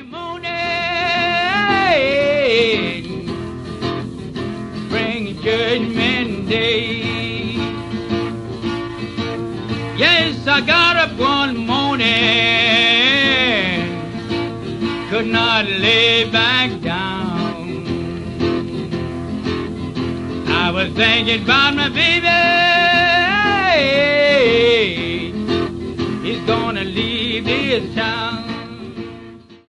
morning, bring judgment day. Yes, I got up one morning, could not lay back down. I was thinking about my baby, he's gonna leave this town.